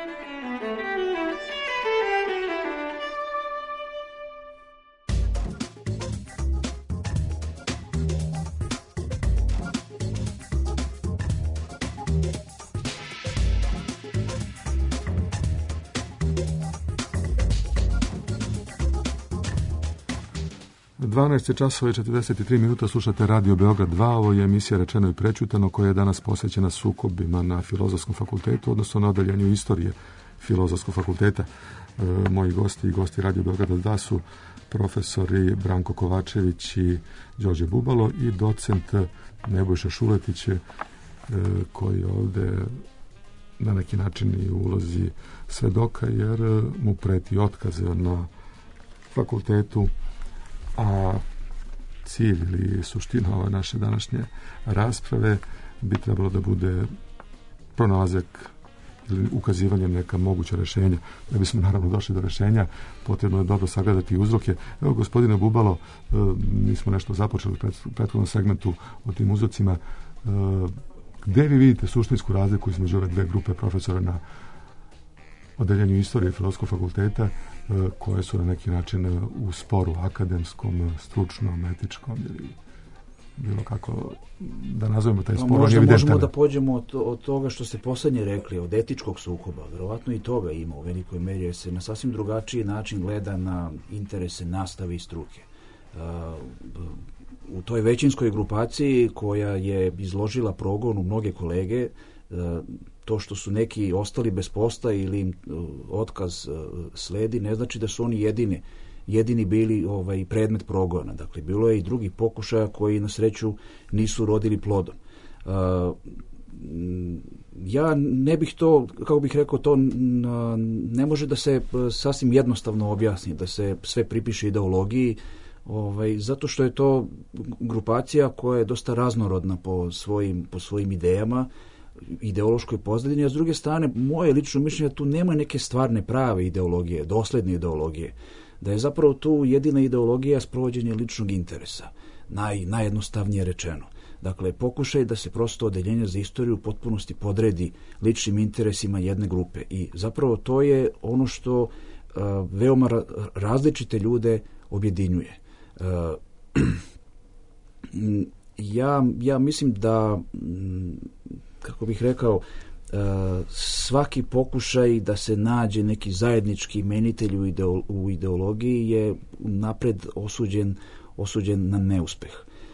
dvanaest časova i četrdeset tri minuta, slušate Radio Beograd dva, ovo je emisija Rečeno i prečutano koja je danas posvećena sukobima na Filozofskom fakultetu, odnosno na odeljenju istorije Filozofskog fakulteta. E, moji gosti i gosti Radio Beograda dva su profesori Branko Kovačević i Đorđe Bubalo i docent Nebojša Šuletić, e, koji ovde na neki način i u ulozi svedoka jer mu preti otkaz na fakultetu. A cilj ili suština ove naše današnje rasprave bi trebalo da bude pronalazak ili ukazivanje neka moguća rešenja. Da bismo naravno došli do rešenja, potrebno je dobro sagledati uzroke. Evo, gospodine Bubalo, mi smo nešto započeli u prethodnom segmentu o tim uzrocima. Gde vi vidite suštinsku razliku između ove dve grupe profesora na odeljenju istorije Filozofskog fakulteta, koje su na neki način u sporu akademskom, stručnom, etičkom ili bilo kako da nazovemo taj spor? Možda možemo da pođemo od, od toga što ste poslednje rekli, od etičkog sukoba. Verovatno i toga ima u velikoj meri, jer se na sasvim drugačiji način gleda na interese nastave i struke. U toj većinskoj grupaciji koja je izložila progonu mnoge kolege, to što su neki ostali bez posla ili im otkaz sledi, ne znači da su oni jedini, jedini bili ovaj predmet progona. Dakle, bilo je i drugih pokušaja koji na sreću nisu rodili plodom. Ja ne bih to, kako bih rekao, to ne može da se sasvim jednostavno objasni, da se sve pripiše ideologiji, ovaj, zato što je to grupacija koja je dosta raznorodna po svojim, po svojim idejama, ideološkoj pozadini, a s druge strane, moje lično mišljenje da tu nema neke stvarne prave ideologije, dosledne ideologije, da je zapravo tu jedina ideologija sprovođenje ličnog interesa, naj, najjednostavnije rečeno. Dakle, pokušaj da se prosto odeljenje za istoriju u potpunosti podredi ličnim interesima jedne grupe i zapravo to je ono što uh, veoma ra- različite ljude objedinjuje. Uh, ja, ja mislim da kako bih rekao, svaki pokušaj da se nađe neki zajednički imenitelj u ideologiji je napred osuđen, osuđen na neuspeh.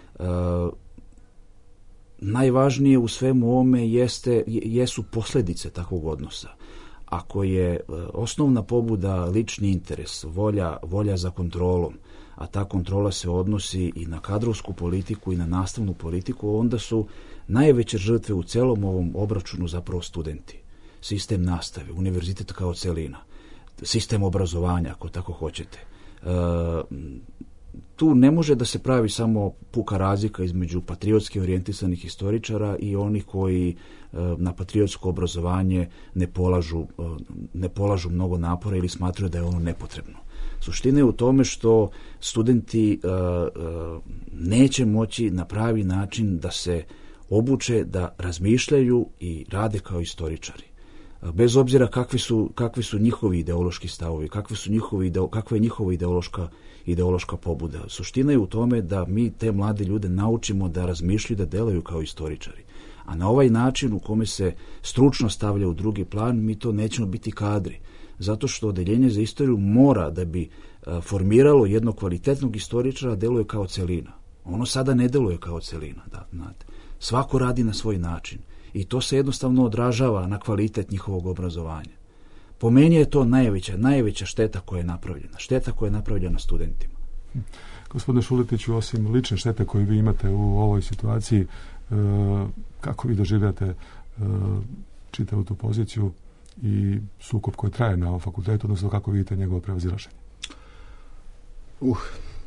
Najvažnije u svemu ovome jeste, jesu posljedice takvog odnosa. Ako je osnovna pobuda lični interes, volja, volja za kontrolom, a ta kontrola se odnosi i na kadrovsku politiku i na nastavnu politiku, onda su najveće žrtve u celom ovom obračunu zapravo studenti. Sistem nastave, univerzitet kao celina, sistem obrazovanja, ako tako hoćete. E, tu ne može da se pravi samo puka razlika između patriotski orijentisanih historičara i onih koji e, na patriotsko obrazovanje ne polažu, e, ne polažu mnogo napora ili smatraju da je ono nepotrebno. Suština je u tome što studenti uh, uh, neće moći na pravi način da se obuče da razmišljaju i rade kao istoričari. Uh, bez obzira kakvi su, kakvi su njihovi ideološki stavovi, kakvi su njihovi, kakva je njihova ideološka, ideološka pobuda. Suština je u tome da mi te mlade ljude naučimo da razmišljaju, da delaju kao istoričari. A na ovaj način u kome se stručno stavlja u drugi plan, mi to nećemo biti kadri. Zato što odeljenje za istoriju mora da bi a, formiralo jednog kvalitetnog istoričara, deluje kao celina. Ono sada ne deluje kao celina. Da, znate. Svako radi na svoj način. I to se jednostavno odražava na kvalitet njihovog obrazovanja. Po meni je to najveća, najveća šteta koja je napravljena. Šteta koja je napravljena studentima. Gospodine Šuletiću, osim lične štete koju vi imate u ovoj situaciji, e, kako vi doživljate e, čitavu tu poziciju i sukob koji traje na ovom fakultetu, odnosno kako vidite njegovo prevazilaženje? Uh,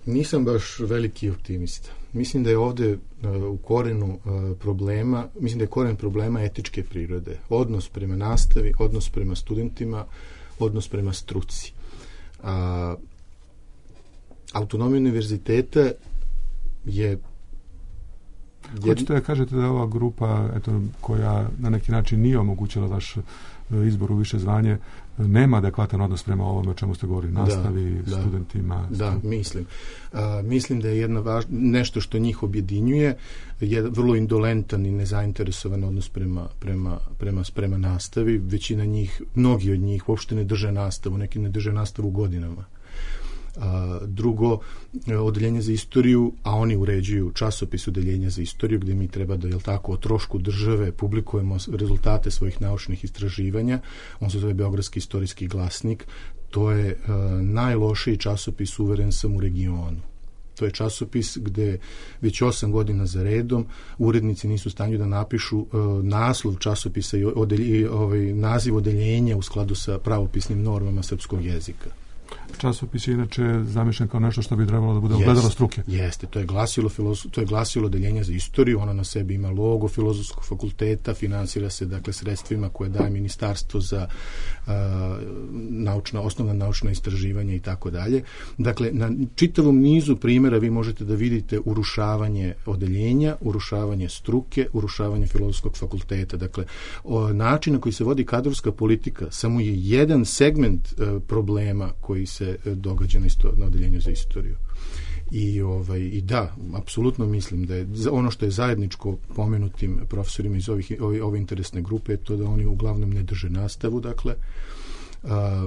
Nisam baš veliki optimista. Mislim da je ovde uh, u korenu uh, problema, mislim da je koren problema etičke prirode. Odnos prema nastavi, odnos prema studentima, odnos prema struci. Uh, autonomija univerziteta je... Hoćete da kažete da ova grupa, eto, koja na neki način nije omogućila vaš izbor u više zvanje, nema adekvatan odnos prema ovome o čemu ste govorili, nastavi, da, studentima? Da, da mislim. A, mislim da je jedna važ... nešto što njih objedinjuje je vrlo indolentan i nezainteresovan odnos prema, prema, prema, prema nastavi. Većina njih, mnogi od njih uopšte ne drže nastavu, neki ne drže nastavu godinama. A, drugo, odeljenje za istoriju, a oni uređuju časopis odeljenja za istoriju gdje mi treba da, jel tako, o trošku države publikujemo rezultate svojih naučnih istraživanja. On se zove Beogradski istorijski glasnik. To je a, najlošiji časopis, uveren sam, u regionu. To je časopis gde već osam godina za redom urednici nisu u stanju da napišu uh, naslov časopisa i, odelj, i ovaj, naziv odeljenja u skladu sa pravopisnim normama srpskog jezika. Časopis je inače zamišljen kao nešto što bi trebalo da bude ogledalo struke. Jeste, to je glasilo, filozof, to je glasilo odeljenja za istoriju, ono na sebi ima logo Filozofskog fakulteta, finansira se dakle sredstvima koje daje ministarstvo za uh, naučna, osnovna naučna istraživanja i tako dalje. Dakle, na čitavom nizu primjera vi možete da vidite urušavanje odeljenja, urušavanje struke, urušavanje Filozofskog fakulteta. Dakle, o, način na koji se vodi kadrovska politika samo je jedan segment uh, problema koji se događa na, isto, na odeljenju za istoriju. I, ovaj, i da, apsolutno mislim da je ono što je zajedničko pomenutim profesorima iz ovih, ove, ove interesne grupe je to da oni uglavnom ne drže nastavu, dakle, a,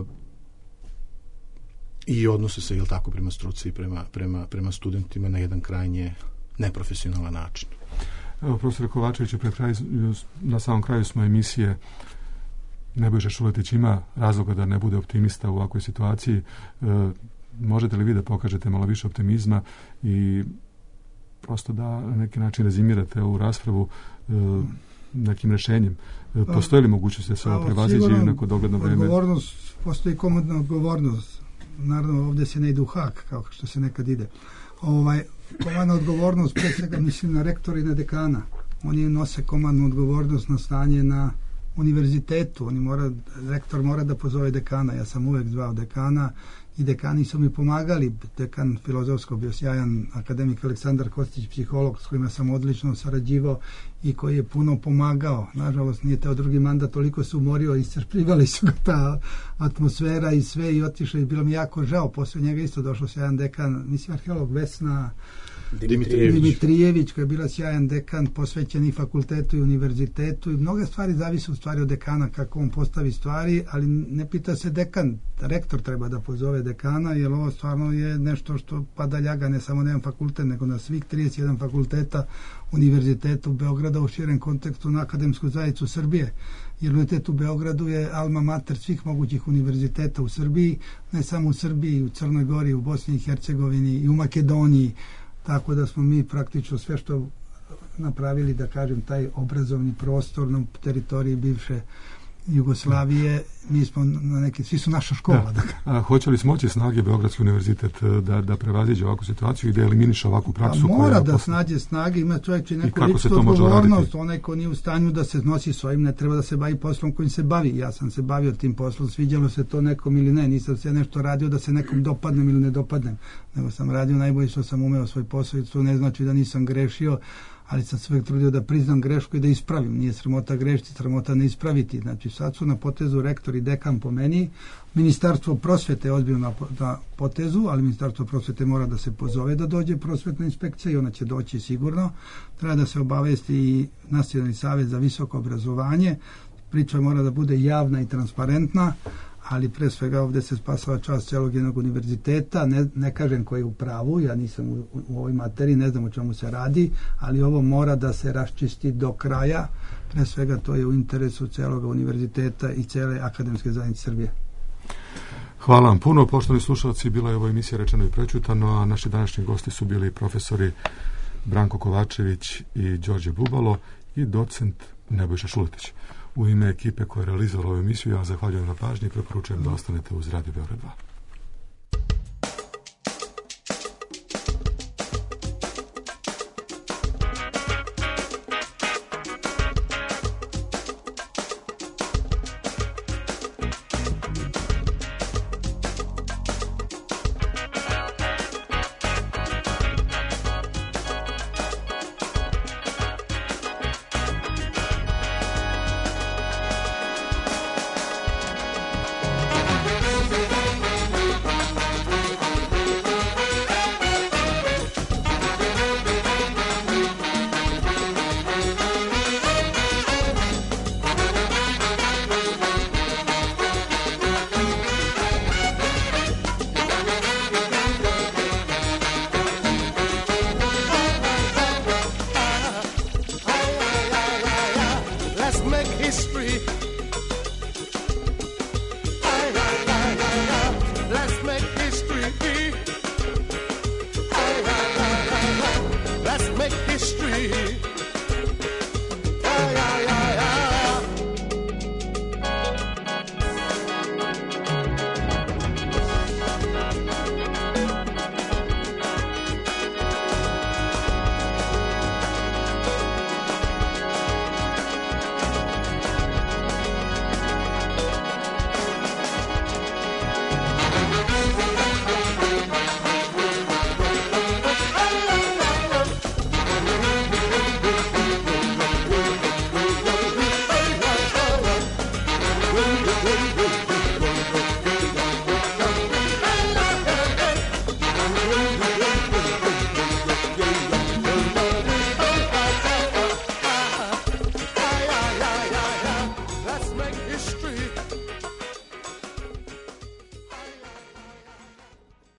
i odnose se, jel tako, prema struci i prema, prema, prema studentima na jedan krajnje neprofesionalan način. Evo, profesor Kovačević, pred kraj, na samom kraju smo emisije. Nebojša Šuletić ima razloga da ne bude optimista u ovakvoj situaciji. E, možete li vi da pokažete malo više optimizma i prosto da na neki način rezimirate ovu raspravu e, nekim rešenjem? E, postoji li mogućnost da se ovo prevaziđe i neko dogledno vreme? Odgovornost, postoji komodna odgovornost. Naravno, ovdje se ne ide u hak, kao što se nekad ide. Ovaj, komandna odgovornost, pre svega mislim na rektora i na dekana. Oni nose komandnu odgovornost na stanje na univerzitetu. Oni mora, rektor mora da pozove dekana. Ja sam uvek zvao dekana i dekani su mi pomagali. Dekan filozofskog bio sjajan akademik Aleksandar Kostić, psiholog s kojima sam odlično sarađivao i koji je puno pomagao. Nažalost, nije teo drugi mandat, toliko se umorio, iscrpljivali su ga ta atmosfera i sve i otišao i bilo mi jako žao. Posle njega isto došao sjajan dekan, mislim arheolog Vesna Dimitrijević. Dimitrijević, koja je bila sjajan dekan, posvećen i fakultetu i univerzitetu i mnoge stvari zavise u stvari od dekana kako on postavi stvari, ali ne pita se dekan, rektor treba da pozove dekana, jer ovo stvarno je nešto što pada ljaga ne samo na jedan fakultet, nego na svih trideset jedan fakulteta univerziteta u Beograda u širem kontekstu na akademsku zajednicu Srbije. Jer univerzitet u Beogradu je alma mater svih mogućih univerziteta u Srbiji, ne samo u Srbiji, u Crnoj Gori, u Bosni i Hercegovini i u Makedoniji. Tako da smo mi praktično sve što napravili, da kažem, taj obrazovni prostor na teritoriji bivše Jugoslavije, mi smo na neki, svi su naša škola. Da. A, hoće li smoći snage Beogradski univerzitet da, da prevaziđe ovakvu situaciju i da eliminiše ovakvu praksu? A mora koja da posle... snađe snage, ima čovjek i neku ličnu odgovornost, onaj ko nije u stanju da se nosi svojim, ne treba da se bavi poslom kojim se bavi. Ja sam se bavio tim poslom, sviđalo se to nekom ili ne, nisam se nešto radio da se nekom dopadnem ili ne dopadnem, nego sam radio najbolje što sam umeo svoj posao i to ne znači da nisam grešio, ali sam sve trudio da priznam grešku i da ispravim. Nije sramota grešiti, sramota ne ispraviti. Znači sad su na potezu rektor i dekan po meni. Ministarstvo prosvete je odbilo na, na potezu, ali Ministarstvo prosvete mora da se pozove da dođe prosvetna inspekcija i ona će doći sigurno. Treba da se obavesti i Nacionalni savjet za visoko obrazovanje. Priča mora da bude javna i transparentna, ali pre svega ovdje se spasava čast celog jednog univerziteta, ne, ne kažem koji je u pravu, ja nisam u, u ovoj materiji, ne znam o čemu se radi, ali ovo mora da se raščisti do kraja, pre svega to je u interesu celog univerziteta i cele akademske zajednice Srbije. Hvala vam puno, poštovani slušalci, bila je ovo emisija Rečeno i prečutano, a naši današnji gosti su bili profesori Branko Kovačević i Đorđe Bubalo i docent Nebojša Šuletić. U ime ekipe koja je realizovala ovu emisiju, ja vam zahvaljujem na pažnji i preporučujem da ostanete uz Radio Beograd dva.